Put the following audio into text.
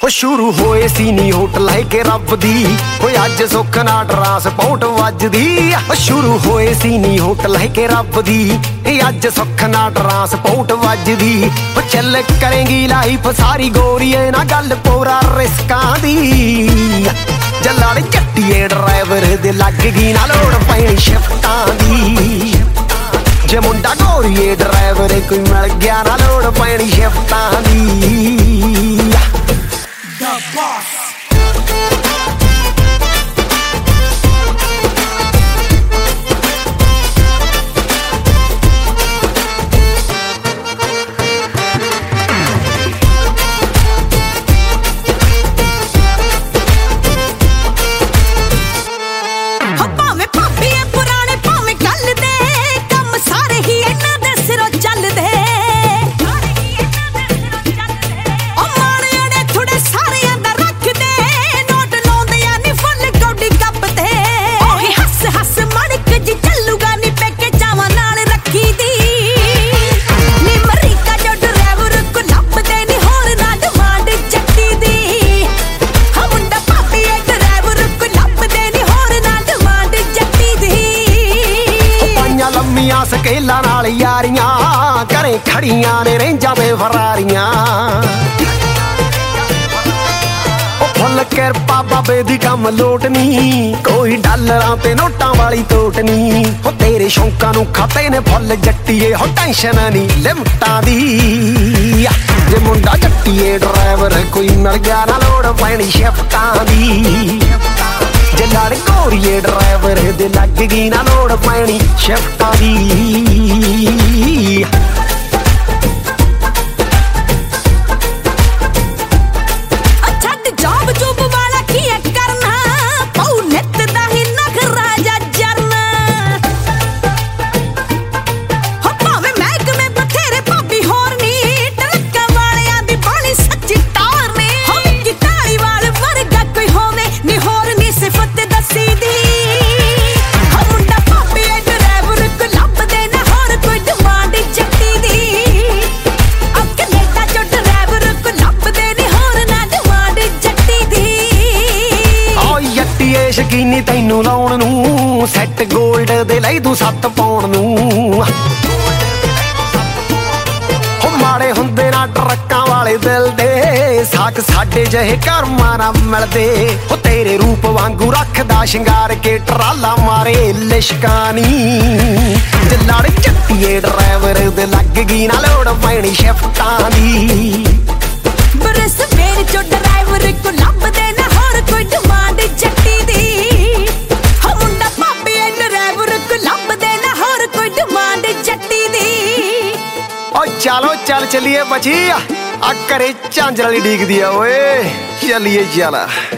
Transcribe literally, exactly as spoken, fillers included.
ਉਹ ਸ਼ੁਰੂ ਹੋਏ ਸੀ ਨੀ ਹੋਟ ਲੈ ਕੇ ਰੱਬ ਦੀ ਓਏ ਅੱਜ ਸੁੱਖ ਨਾ ਟਰਾਂਸਪੋਰਟ ਵੱਜਦੀ। ਉਹ ਸ਼ੁਰੂ ਹੋਏ ਸੀ ਨੀ ਹੋਟ ਲੈ ਕੇ ਰੱਬ ਦੀ ਅੱਜ ਸੁੱਖ ਨਾ ਟਰਾਂਸਪੋਰਟ ਵੱਜਦੀ। ਉਹ ਚੱਲ ਕਰੇਂਗੀ ਲਾਈਫ ਸਾਰੀ ਗੋਰੀਏ ਨਾ ਗੱਲ ਪੂਰਾ ਰਿਸਕਾਂ ਦੀ। ਜੱਲੜ ਚੱਟੀਏ ਡਰਾਈਵਰ ਦੇ ਲੱਗ ਗਈ ਨਾ ਲੋੜ ਪੈਣੀ ਸ਼ਿਫਟਾਂ ਦੀ। ਜੇ ਮੁੰਡਾ ਗੋਰੀਏ ਡਰਾਈਵਰ ਕੋਈ ਮਿਲ ਗਿਆ ਨਾ ਲੋੜ ਪੈਣੀ ਸ਼ਿਫਟਾਂ ਦੀ। The boss. ਸਕੇਲਾਂ ਨਾਲ ਯਾਰੀਆਂ ਘਰੇ ਖੜੀਆਂ ਨੇ ਰੇਂਜਾਂ ਤੇ ਫਰਾਰੀਆਂ। ਉਹ ਫੁੱਲ ਕਿਰਪਾ ਬਾਬੇ ਦੀ ਕੰਮ ਲੋਟ ਨੀ ਕੋਈ ਡਾਲਰਾਂ ਤੇ ਨੋਟਾਂ ਵਾਲੀ ਤੋਟ ਨੀ। ਉਹ ਤੇਰੇ ਸ਼ੌਂਕਾਂ ਨੂੰ ਖਾਤੇ ਨੇ ਫੁੱਲ ਜੱਟੀਏ ਹੋ ਟੈਨਸ਼ਨ ਨੀ ਲਿਮਟਾਂ ਦੀ। ਜੇ ਮੁੰਡਾ ਜੱਟੀਏ ਡਰਾਈਵਰ ਕੋਈ ਮਿਲ ਗਿਆ ਨਾ ਲੋੜ ਪੈਣੀ ਸ਼ਿਫਟਾਂ ਦੀ। ਜੇ ਲੜ ਗੋਰੀਏ ਡਰਾਈਵਰ ਦੇ ਲੱਗ ਗਈ ਨਾ ਲੋੜ ਪੈਣੀ ਸ਼ਿਫਟਾਂ ਦੀ। ਸ਼ਕੀਨੀ ਤੈਨੂੰ ਲਾਉਣ ਨੂੰ ਸੈੱਟ ਗੋਲਡ ਦੇ ਲਈ ਤੂੰ ਸੱਤ ਪਾਉਣ ਨੂੰ। ਹੋ ਮਾੜੇ ਹੁੰਦੇ ਨਾ ਟਰੱਕਾਂ ਵਾਲੇ ਦਿਲ ਦੇ ਸਾਕ ਸਾਡੇ ਜਿਹੇ ਕਰਮਾਂ ਨਾ ਮਿਲਦੇ। ਉਹ ਤੇਰੇ ਰੂਪ ਵਾਂਗੂ ਰੱਖਦਾ ਸ਼ਿੰਗਾਰ ਕੇ ਟਰਾਲਾ ਮਾਰੇ ਲਿਸ਼ਕਾਨੀ। ਜੱਲੜ ਚੱਟੀਏ ਡਰਾਈਵਰ ਦੇ ਲੱਗ ਗਈ ਨਾ ਲੋੜ ਪੈਣੀ ਸ਼ਿਫਟਾਂ ਦੀ। ਬਰਸ ਮੇਰੇ ਚੋਂ ਡਰਾਈਵਰ ਕੋ ਲੱਭਦੇ ਨਾ ਹੋਰ ਕੋਈ ਡਿਮਾਂਡ ਜੱਟੀ ਦੀ। चलो चल चलिए बची आ करे झांझर वाली डीकदी आ ओए चलिए चल।